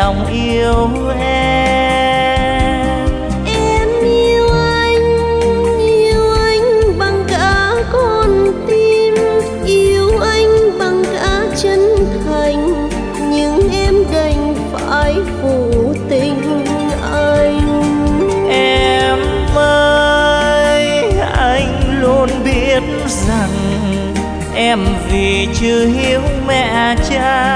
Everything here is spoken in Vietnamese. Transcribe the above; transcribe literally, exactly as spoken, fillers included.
lòng yêu em. Em yêu anh, yêu anh bằng cả con tim, yêu anh bằng cả chân thành, nhưng em đành phải phụ tình anh. Em ơi, anh luôn biết rằng em vì chưa hiếu mẹ cha